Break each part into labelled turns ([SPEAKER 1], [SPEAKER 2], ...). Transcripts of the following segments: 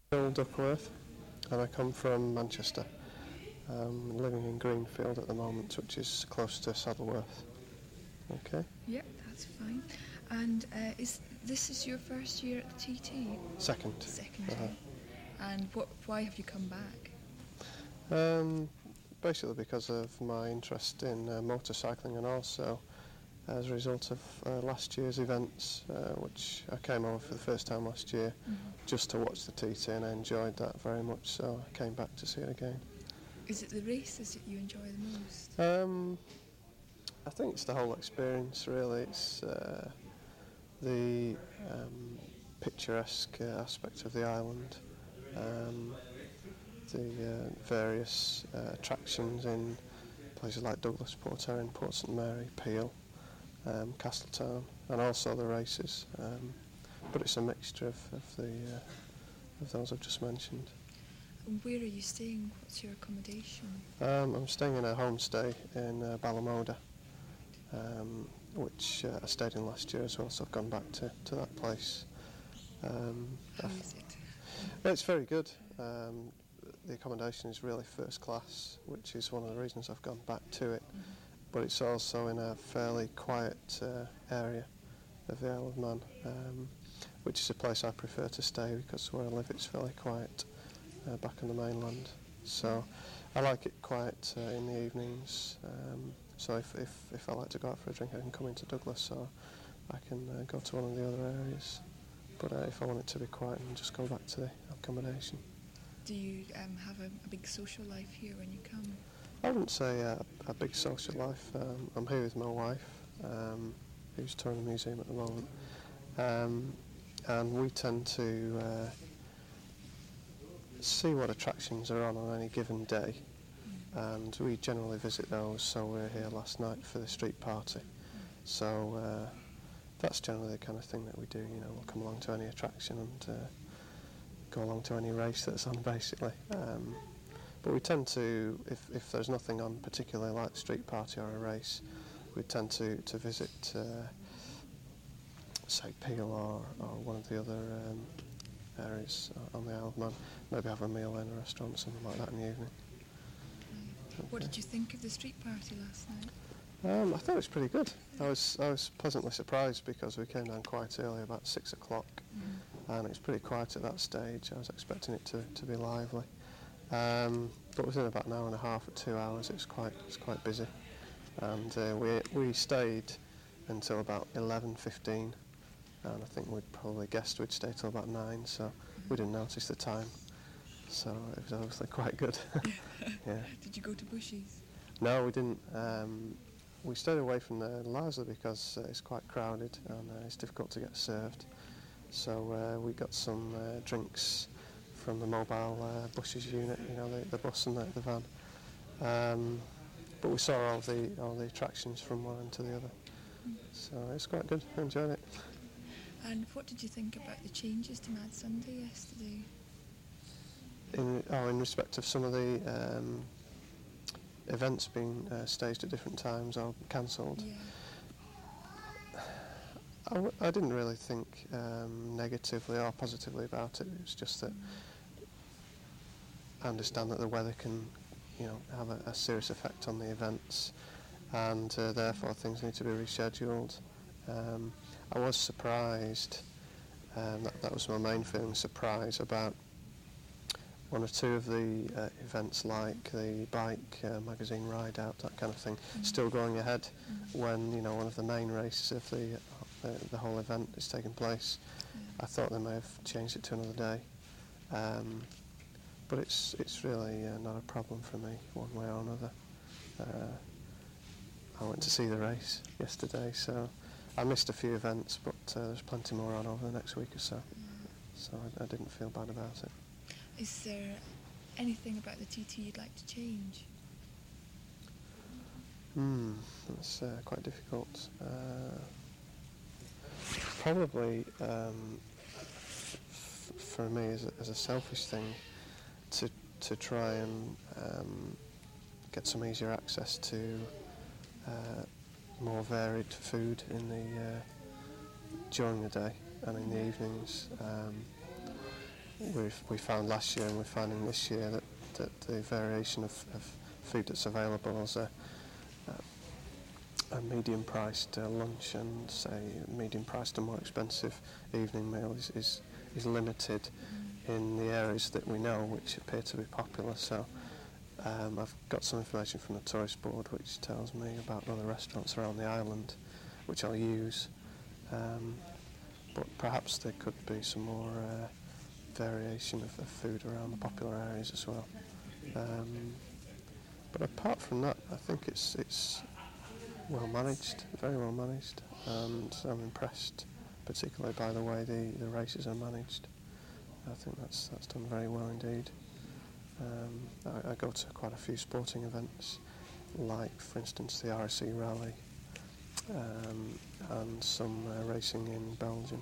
[SPEAKER 1] Bill Duckworth, and I come from Manchester. I'm living in Greenfield at the moment, which is close to Saddleworth. Okay.
[SPEAKER 2] Yeah, that's fine. And this is your first year at the TT?
[SPEAKER 1] Second.
[SPEAKER 2] Second year. And why have you come back?
[SPEAKER 1] Basically because of my interest in motorcycling, and also as a result of last year's events, which I came over for the first time last year, just to watch the TT, and I enjoyed that very much, so I came back to see it again.
[SPEAKER 2] Is it the races that you enjoy the most?
[SPEAKER 1] I think it's the whole experience, really. It's the picturesque aspect of the island, the various attractions in places like Douglas, Port Erin, Port St Mary, Peel, Castletown, and also the races. But it's a mixture of those I've just mentioned.
[SPEAKER 2] And where are you staying? What's your accommodation?
[SPEAKER 1] I'm staying in a homestay in Balamoda, which I stayed in last year as well, so I've gone back to that place.
[SPEAKER 2] How is it?
[SPEAKER 1] It's very good. The accommodation is really first class, which is one of the reasons I've gone back to it. But it's also in a fairly quiet area of the Isle of Man, which is a place I prefer to stay, because where I live it's fairly quiet back on the mainland. So I like it quiet in the evenings. So if I like to go out for a drink, I can come into Douglas, or I can go to one of the other areas. But if I want it to be quiet, and just go back to the accommodation.
[SPEAKER 2] Do you have a big social life here when you come?
[SPEAKER 1] I wouldn't say a big social life. I'm here with my wife, who's touring the museum at the moment, and we tend to see what attractions are on any given day, and we generally visit those. So we were here last night for the street party, so that's generally the kind of thing that we do. You know, we'll come along to any attraction and go along to any race that's on, basically. But we tend to, if there's nothing on particularly like the street party or a race, we tend to visit, say, Peel or one of the other areas on the Isle of Man. Maybe have a meal in a restaurant, something like that in the evening.
[SPEAKER 2] What did you think of the street party last night?
[SPEAKER 1] I thought it was pretty good. I was pleasantly surprised, because we came down quite early, about 6 o'clock, and it's pretty quiet at that stage. I was expecting it to be lively. But within about an hour and a half or 2 hours, it's quite busy, and we stayed until about 11:15, and I think we'd probably guessed we'd stay till about 9, so we didn't notice the time. So it was obviously quite good. Yeah.
[SPEAKER 2] Did you go to Bushies?
[SPEAKER 1] No, we didn't. We stayed away from there largely because it's quite crowded and it's difficult to get served. So we got some drinks from the mobile buses unit, you know, the bus and the van. But we saw all the attractions from one end to the other. So it's quite good. I enjoyed it.
[SPEAKER 2] And what did you think about the changes to Mad Sunday yesterday?
[SPEAKER 1] In respect of some of the events being staged at different times or cancelled.
[SPEAKER 2] Yeah.
[SPEAKER 1] I didn't really think negatively or positively about it. It was just that I understand that the weather can, you know, have a serious effect on the events, and therefore things need to be rescheduled. I was surprised, that was my main feeling, surprise about one or two of the events, like the bike magazine ride out, that kind of thing, still going ahead when, you know, one of the main races of the whole event is taking place. I thought they may have changed it to another day, but it's really not a problem for me one way or another. I went to see the race yesterday, so I missed a few events, but there's plenty more on over the next week or so, so I didn't feel bad about it.
[SPEAKER 2] Is there anything about the TT you'd like to change?
[SPEAKER 1] That's quite difficult. Probably for me, as a selfish thing, to try and get some easier access to more varied food in the during the day and in the evenings. we found last year and we're finding this year that the variation of food that's available as a medium-priced lunch and, say, medium-priced and more expensive evening meal is limited in the areas that we know which appear to be popular. So I've got some information from the tourist board which tells me about other restaurants around the island, which I'll use. But perhaps there could be some more variation of food around the popular areas as well. But apart from that, I think it's well managed, very well managed, and I'm impressed particularly by the way the races are managed. I think that's done very well indeed. I go to quite a few sporting events, like for instance the RSC Rally, and some racing in Belgium,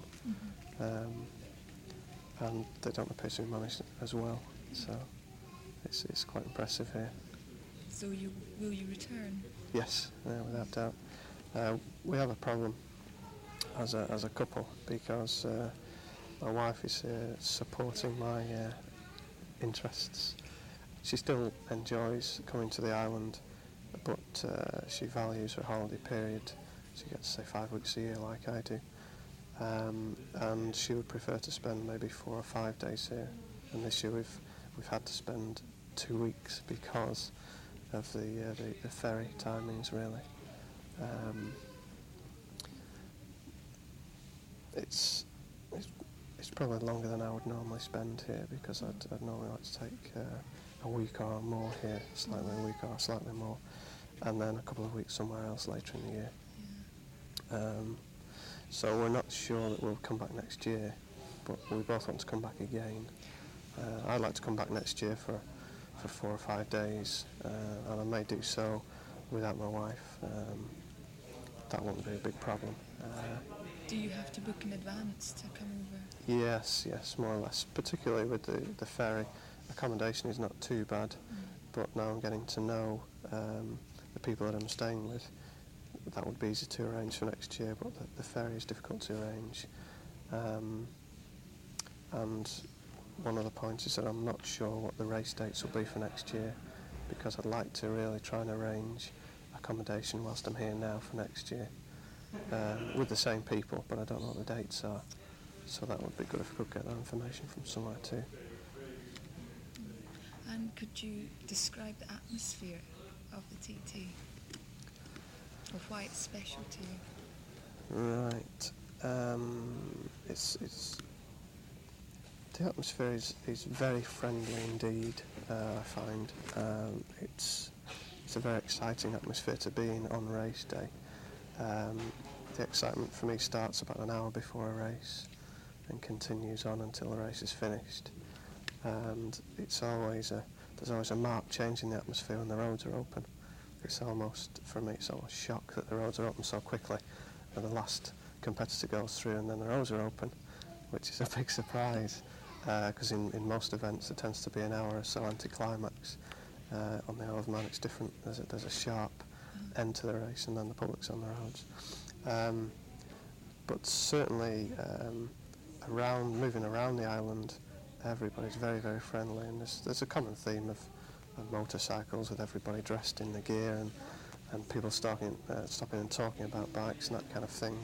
[SPEAKER 1] and they don't appear to be managed as well, so it's quite impressive here.
[SPEAKER 2] So will you return?
[SPEAKER 1] Yes, without doubt. We have a problem as a couple because my wife is supporting my interests. She still enjoys coming to the island, but she values her holiday period. She gets, say, 5 weeks a year like I do. And she would prefer to spend maybe 4 or 5 days here. And this year we've had to spend 2 weeks because of the ferry timings, really. It's probably longer than I would normally spend here because I'd normally like to take a week or more here, slightly a week or slightly more, and then a couple of weeks somewhere else later in the year. So we're not sure that we'll come back next year, but we both want to come back again. I'd like to come back next year for 4 or 5 days, and I may do so without my wife. That won't be a big problem.
[SPEAKER 2] Do you have to book in advance to come over?
[SPEAKER 1] Yes, more or less. Particularly with the ferry, accommodation is not too bad, but now I'm getting to know the people that I'm staying with. That would be easy to arrange for next year, but the ferry is difficult to arrange. And one other point is that I'm not sure what the race dates will be for next year, because I'd like to really try and arrange accommodation whilst I'm here now for next year, with the same people, but I don't know what the dates are. So that would be good if we could get that information from somewhere too.
[SPEAKER 2] And could you describe the atmosphere of the TT? Or why it's special to you?
[SPEAKER 1] Right. It's the atmosphere is very friendly indeed. I find it's a very exciting atmosphere to be in on race day. The excitement for me starts about an hour before a race and continues on until the race is finished. And there's always a marked change in the atmosphere when the roads are open. For me, it's almost shock that the roads are open so quickly and the last competitor goes through and then the roads are open, which is a big surprise, because in most events there tends to be an hour or so anticlimax. On the Isle of Man it's different. There's a sharp end to the race and then the public's on the roads. But certainly moving around the island, everybody's very, very friendly, and there's a common theme of motorcycles with everybody dressed in the gear and people stopping and talking about bikes and that kind of thing.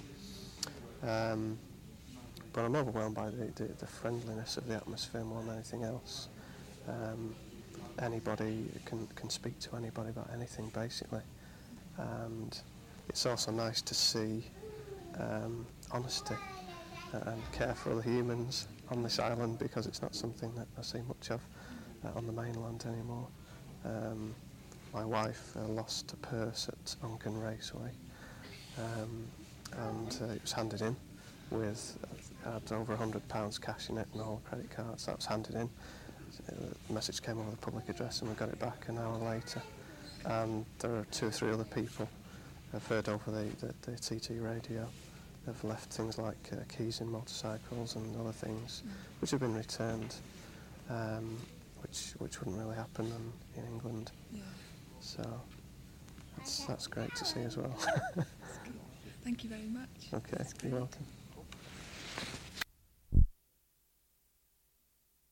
[SPEAKER 1] But I'm overwhelmed by the friendliness of the atmosphere more than anything else. Anybody can speak to anybody about anything basically, and it's also nice to see honesty and care for other humans on this island, because it's not something that I see much of on the mainland anymore. My wife lost a purse at Unken Raceway, and it was handed in with had over £100 cash in it and all credit cards. That was handed in. The message came over the public address and we got it back an hour later. And there are 2 or 3 other people I've heard over the TT radio have left things like keys in motorcycles and other things which have been returned, which wouldn't really happen in England.
[SPEAKER 2] Yeah.
[SPEAKER 1] So that's great to see as well.
[SPEAKER 2] Thank you very much.
[SPEAKER 1] Okay, you're welcome.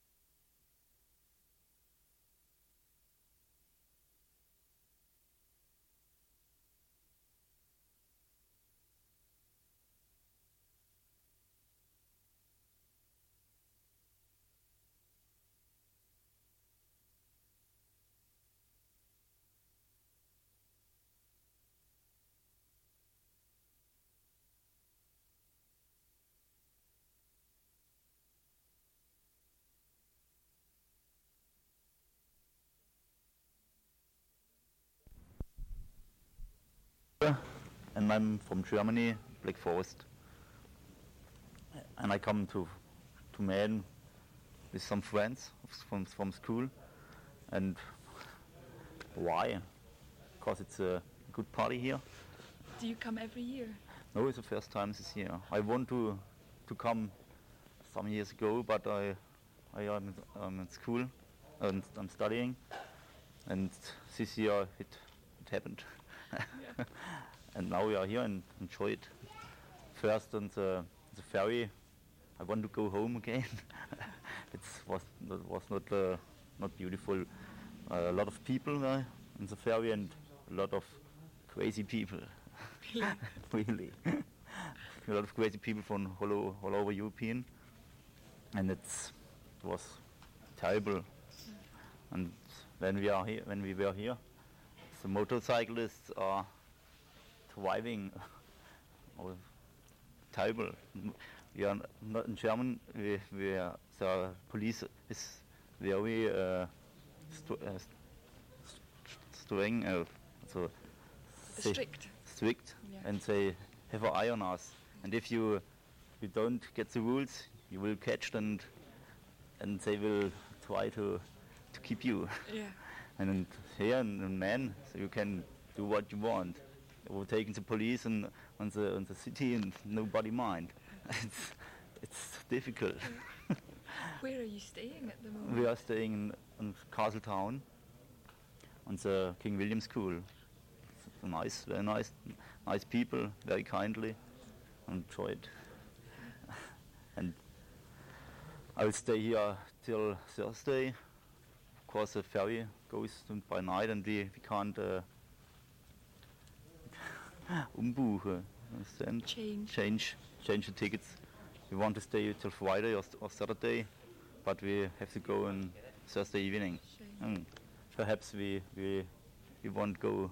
[SPEAKER 3] and I'm from Germany, Black Forest. And I come to Maine with some friends from school. And why? Because it's a good party here.
[SPEAKER 2] Do you come every year?
[SPEAKER 3] No, it's the first time this year. I want to come some years ago, but I am in school and I'm studying, and this year it happened.
[SPEAKER 2] Yeah.
[SPEAKER 3] And now we are here and enjoy it. First on the ferry, I want to go home again. It was not beautiful. A lot of people in the ferry and a lot of crazy people. Really. A lot of crazy people from all over European, and it was terrible. And when we were here, the motorcyclists are driving terrible. We are not in German. The police is very strict,
[SPEAKER 2] Yeah.
[SPEAKER 3] and they have an eye on us. And if you don't get the rules, you will catch and they will try to keep you.
[SPEAKER 2] Yeah.
[SPEAKER 3] And here in Maine, so you can do what you want. Overtaking the police on the city and nobody mind. It's difficult.
[SPEAKER 2] Where are you staying at the moment?
[SPEAKER 3] We are staying in Castletown on the King William School. It's nice, very nice people, very kindly. Enjoy it. And I will stay here till Thursday. Of course, the ferry goes by night, and we can't umbuchen, understand? Change the tickets. We want to stay till Friday or Saturday, but we have to go on Thursday evening. Perhaps we won't go.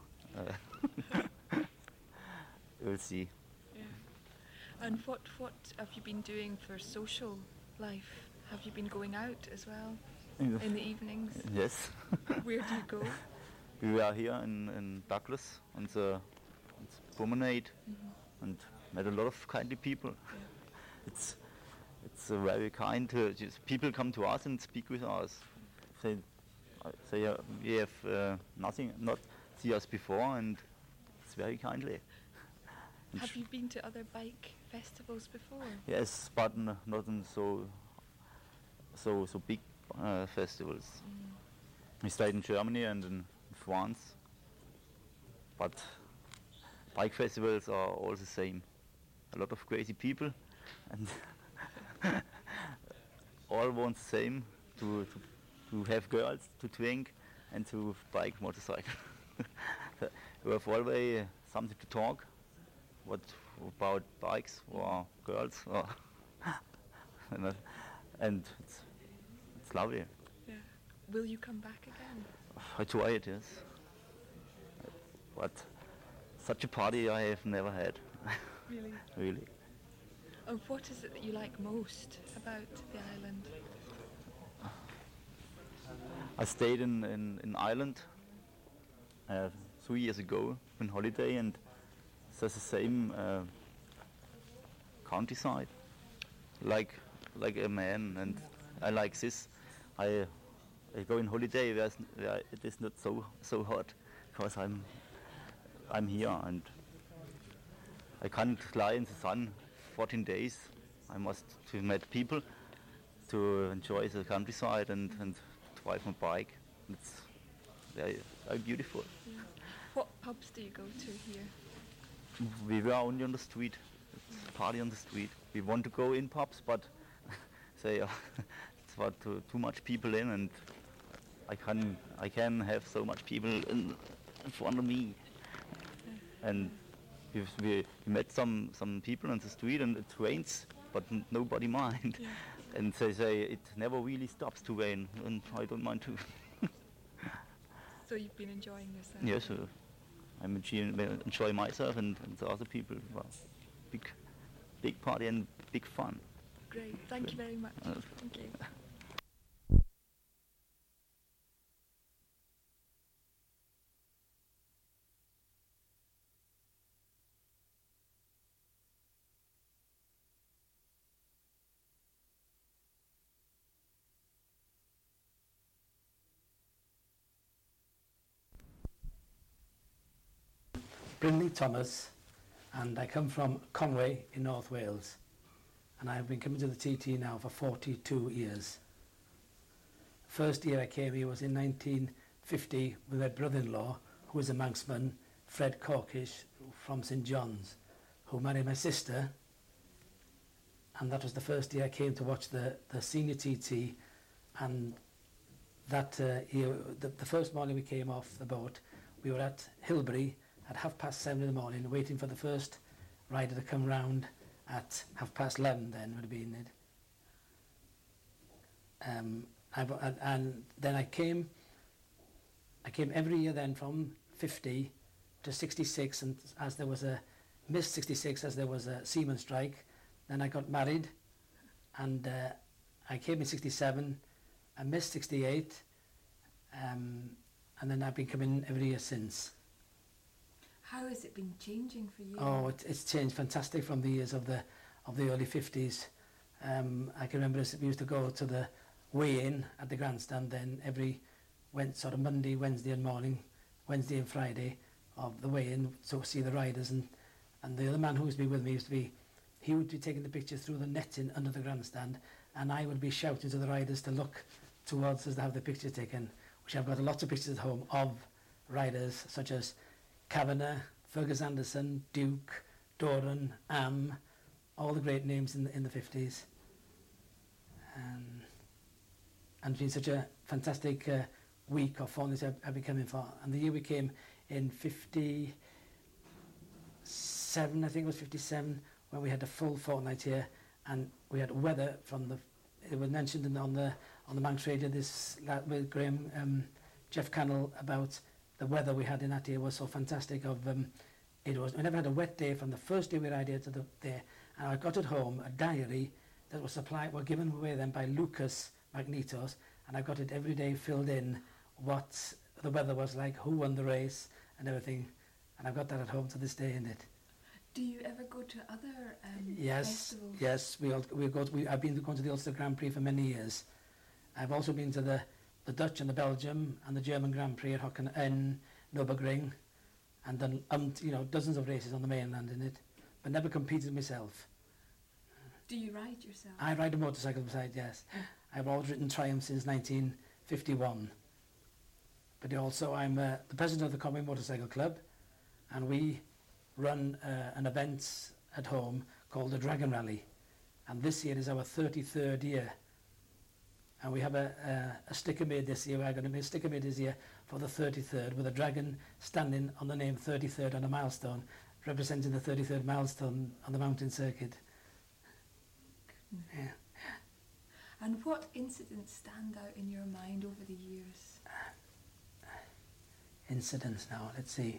[SPEAKER 3] We'll see.
[SPEAKER 2] Yeah. And what have you been doing for social life? Have you been going out as well in the evenings?
[SPEAKER 3] Yes.
[SPEAKER 2] Where do you go?
[SPEAKER 3] We are here in Douglas on the promenade, and met a lot of kindly people.
[SPEAKER 2] Yeah.
[SPEAKER 3] It's very kind. People come to us and speak with us. Say we have not see us before, and it's very kindly.
[SPEAKER 2] Have you been to other bike festivals before?
[SPEAKER 3] Yes, but not in so big festivals. We stayed in Germany and in France, but bike festivals are all the same. A lot of crazy people, and all want the same, to have girls, to drink, and to bike motorcycle. You have always something to talk. What about bikes or girls? And it's lovely.
[SPEAKER 2] Yeah. Will you come back again?
[SPEAKER 3] I try it, yes. But such a party I have never had.
[SPEAKER 2] Really?
[SPEAKER 3] Really.
[SPEAKER 2] And what is it that you like most about the island?
[SPEAKER 3] I stayed in Ireland 3 years ago on holiday, and it's the same countryside, like a man, and I like this. I go on holiday where it is not so hot, because I'm here and I can't lie in the sun 14 days. I must to meet people, to enjoy the countryside and drive my bike. It's very, very beautiful.
[SPEAKER 2] Yeah. What pubs do you go to here?
[SPEAKER 3] We were only on the street, party on the street. We want to go in pubs, but they it's what too much people in, and I can have so much people in front of me. And we met some people on the street, and it rains, but nobody mind.
[SPEAKER 2] Yeah.
[SPEAKER 3] And they say it never really stops to rain, and I don't mind too.
[SPEAKER 2] So you've been enjoying yourself?
[SPEAKER 3] Yes, I'm enjoy myself and the other people. Well, big party and big fun.
[SPEAKER 2] Great, thank you very much. Thank you.
[SPEAKER 4] Brindley Thomas, and I come from Conway in North Wales. And I've been coming to the TT now for 42 years. First year I came here was in 1950 with my brother-in-law, who was a Manxman, Fred Corkish from St John's, who married my sister. And that was the first year I came to watch the senior TT. And that year, the first morning we came off the boat, we were at Hilbury at 7:30 in the morning, waiting for the first rider to come round at 11:30 then would have been it. And then I came every year then from 50 to 66, and as there was a missed 66 as there was a seaman strike. Then I got married, and I came in 67, I missed 68, and then I've been coming every year since.
[SPEAKER 2] How has it been changing for you?
[SPEAKER 4] Oh, it's changed fantastic from the years of the early 50s. I can remember we used to go to the weigh-in at the grandstand then every sort of Monday, Wednesday and morning, Wednesday and Friday of the weigh-in, so see the riders, and the other man who used to be with me he would be taking the pictures through the netting under the grandstand, and I would be shouting to the riders to look towards us to have the picture taken, which I've got lots of pictures at home of riders such as Kavanagh, Fergus Anderson, Duke, Doran, all the great names in the 50s. And it's been such a fantastic week of fun that I've been coming for. And the year we came in 57, I think it was 57, when we had a full fortnight here, and we had weather it was mentioned on the Manx Radio with Graham, Jeff Cannell, about the weather we had in that year was so fantastic. We never had a wet day from the first day we ride here to there, and I got at home a diary that was given away then by Lucas Magnetos, and I got it every day filled in what the weather was like, who won the race and everything, and I've got that at home to this day in it.
[SPEAKER 2] Do you ever go to other festivals?
[SPEAKER 4] Yes, I've been going to the Ulster Grand Prix for many years. I've also been to the Dutch and the Belgium and the German Grand Prix at Hocken and Nürburgring, and done dozens of races on the mainland in it, but never competed myself.
[SPEAKER 2] Do you ride yourself?
[SPEAKER 4] I ride a motorcycle beside, yes. I've always ridden Triumph since 1951. But also I'm the president of the Conway Motorcycle Club, and we run an event at home called the Dragon Rally, and this year is our 33rd year. And we have a sticker made this year. We're going to make a sticker made this year for the 33rd with a dragon standing on the name 33rd on a milestone, representing the 33rd milestone on the mountain circuit. Yeah.
[SPEAKER 2] And what incidents stand out in your mind over the years?
[SPEAKER 4] Incidents now, let's see.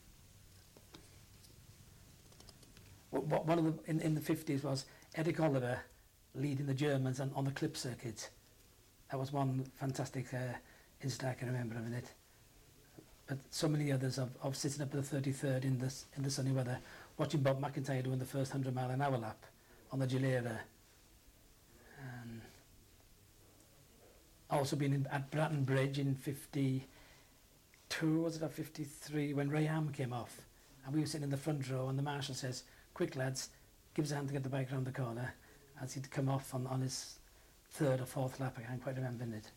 [SPEAKER 4] One of them in the 50s was Eric Oliver leading the Germans on the clip circuit. That was one fantastic incident I can remember of it. But so many others of sitting up at the 33rd in the sunny weather, watching Bob McIntyre doing the first 100-mile-an-hour lap on the Gilera. Also been at Bratton Bridge in 52, was it, or 53, when Ray Ham came off. And we were sitting in the front row, and the marshal says, "Quick lads, give us a hand to get the bike round the corner," as he'd come off on his third or fourth lap. I can't quite remember it.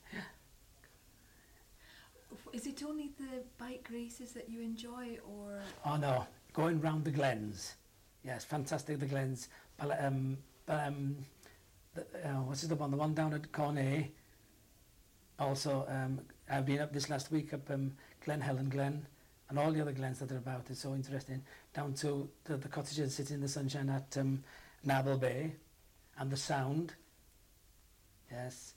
[SPEAKER 2] Is it only the bike races that you enjoy, or...?
[SPEAKER 4] Oh no, going round the glens. Yes, fantastic, the glens. What's the one down at Cornay. Also, I've been up this last week up Glen Helen Glen, and all the other glens that are about. It's so interesting. Down to the cottages sitting in the sunshine at Naval Bay, and the Sound. Yes.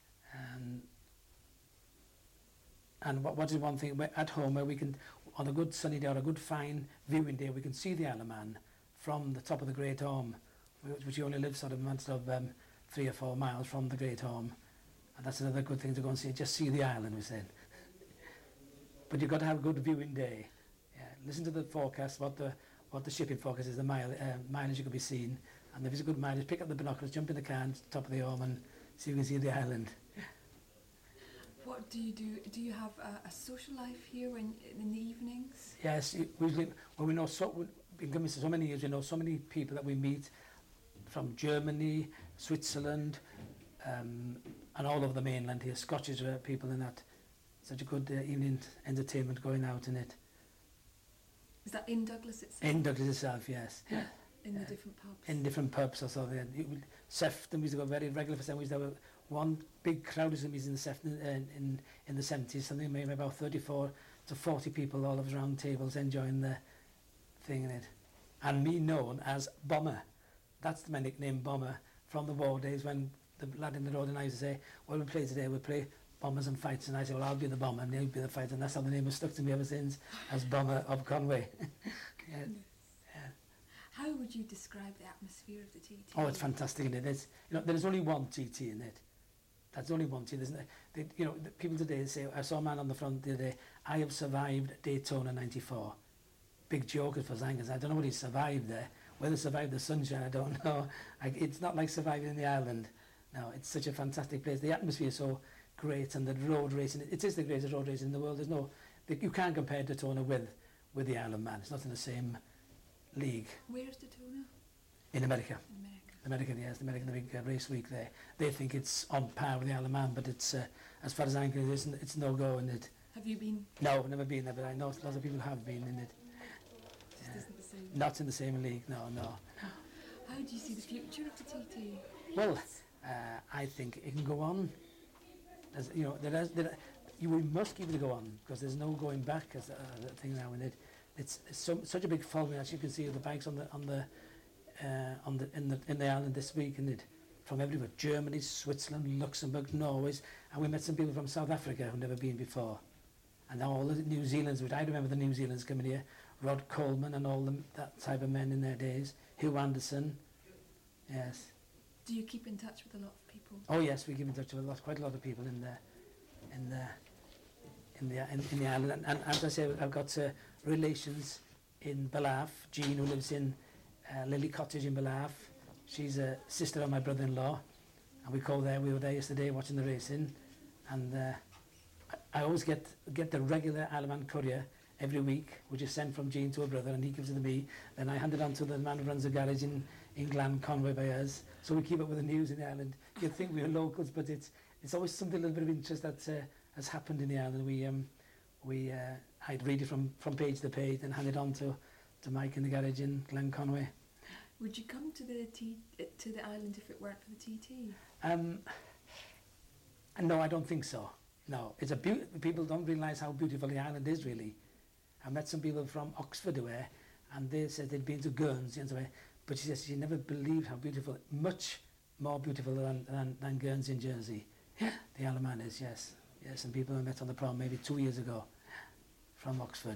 [SPEAKER 4] And what is one thing, at home where we can, on a good sunny day or a good fine viewing day, we can see the Isle of Man from the top of the Great Orme, which you only live sort of 3 or 4 miles from the Great Orme. And that's another good thing to go and see, just see the island, we said. But you've got to have a good viewing day. Yeah, listen to the forecast, what the shipping forecast is, the mileage you can be seen. And if it's a good mileage, pick up the binoculars, jump in the car, top of the Orme, and see if you can see the island.
[SPEAKER 2] What do you do? Do you have a social life here when in the evenings?
[SPEAKER 4] Yes, we know been coming so many years, we know so many people that we meet from Germany, Switzerland, and all over the mainland here. Scottish people in that. Such a good evening entertainment going out in it.
[SPEAKER 2] Is that in Douglas itself?
[SPEAKER 4] In Douglas itself, yes.
[SPEAKER 2] In the different pubs?
[SPEAKER 4] In different pubs or so. Sefton, we used to go very regular for some. We used to have one big crowd of meetings in the Sefton in the 70s, something maybe about 34 to 40 people all around tables enjoying the thing in it. And me known as Bomber. That's my nickname, Bomber, from the war days when the lad in the road and I used to say, well, we play today, we'll play bombers and fights, and I say, well, I'll be the bomber and he'll be the fighter, and that's how the name has stuck to me ever since, as Bomber of Conway. Yeah.
[SPEAKER 2] How would you describe the atmosphere of the TT?
[SPEAKER 4] Oh, it's fantastic in it. There's only one TT in it. That's only one TT. The people today say, I saw a man on the front the other day, I have survived Daytona 94. Big joke for Zangers. I don't know what he survived there. Whether he survived the sunshine, I don't know. It's not like surviving in the island. No, it's such a fantastic place. The atmosphere is so great, and the road racing, it is the greatest road racing in the world. You can't compare Daytona with the Isle of Man. It's not in the same league.
[SPEAKER 2] Where's Daytona?
[SPEAKER 4] In America.
[SPEAKER 2] In America.
[SPEAKER 4] American, yes, the big race week there. They think it's on par with the Isle of Man, but it's, as far as I'm concerned, it's no go in it.
[SPEAKER 2] Have you been?
[SPEAKER 4] No, I've never been there, but I know lots of people have been in it.
[SPEAKER 2] Just isn't the same.
[SPEAKER 4] Not in the same league, no.
[SPEAKER 2] How do you see the future of the TT?
[SPEAKER 4] Well, I think it can go on. We must keep it to go on, because there's no going back as a thing now in it. It's such a big following, as you can see, of the bikes in the island this week, and it from everywhere: Germany, Switzerland, Luxembourg, Norway, and we met some people from South Africa who've never been before, and now all the New Zealanders. Which I remember the New Zealanders coming here, Rod Coleman and all that type of men in their days, Hugh Anderson, yes.
[SPEAKER 2] Do you keep in touch with a lot of people?
[SPEAKER 4] Oh yes, we keep in touch with quite a lot of people in the island, and as I say, I've got relations in Ballaugh. Jean, who lives in Lily Cottage in Ballaugh, she's a sister of my brother-in-law, and we were there yesterday watching the racing, and I always get the regular Isle of Man courier every week, which is sent from Jean to her brother, and he gives it to me, then I hand it on to the man who runs the garage in Glan Conway by us, so we keep up with the news in the island. You'd think we are locals, but it's always something, a little bit of interest that has happened in the island. I'd read it from page to page and hand it on to Mike in the garage in Glen Conway.
[SPEAKER 2] Would you come to the island if it weren't for the TT?
[SPEAKER 4] No, I don't think so. No, it's people don't realise how beautiful the island is, really. I met some people from Oxford where, and they said they'd been to Guernsey and so on, but she says she never believed how beautiful, much more beautiful than Guernsey and Jersey. The Isle of Man is, yes. Yes, and people I met on the prom maybe 2 years ago from Oxford.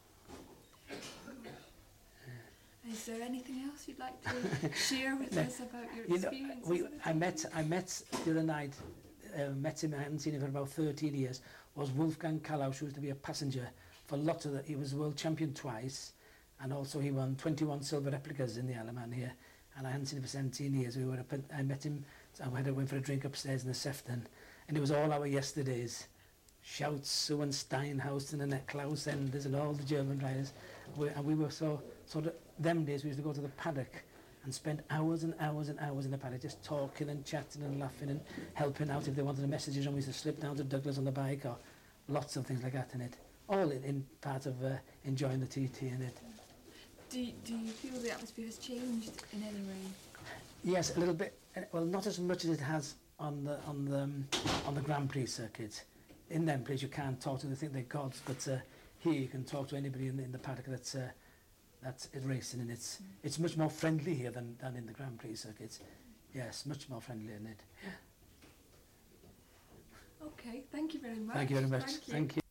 [SPEAKER 2] Is there anything else you'd like to share with us about your experiences?
[SPEAKER 4] I met the other night, met him, I hadn't seen him for about 13 years, was Wolfgang Kalausch, who used to be a passenger for lots of he was world champion twice, and also he won 21 silver replicas in the Isle of Man here, and I hadn't seen him for 17 years. I met him, I went for a drink upstairs in the Sefton, and it was all our yesterdays. Shouts, Sue and Steinhausen and Klaus Enders and all the German riders. And we were so them days we used to go to the paddock and spend hours and hours and hours in the paddock just talking and chatting and laughing and helping out if they wanted a message, and we used to slip down to Douglas on the bike, or lots of things like that in it. All in part of enjoying the TT in it.
[SPEAKER 2] Do you feel the atmosphere has changed in any way?
[SPEAKER 4] Yes, a little bit. Well, not as much as it has on the Grand Prix circuit. In them places you can't talk to them, they think they're gods, but here you can talk to anybody in the paddock that's racing, and it's much more friendly here than in the Grand Prix circuits. Yes, much more friendly in it.
[SPEAKER 2] Okay, thank you very much.
[SPEAKER 4] Thank you very much. Thank you.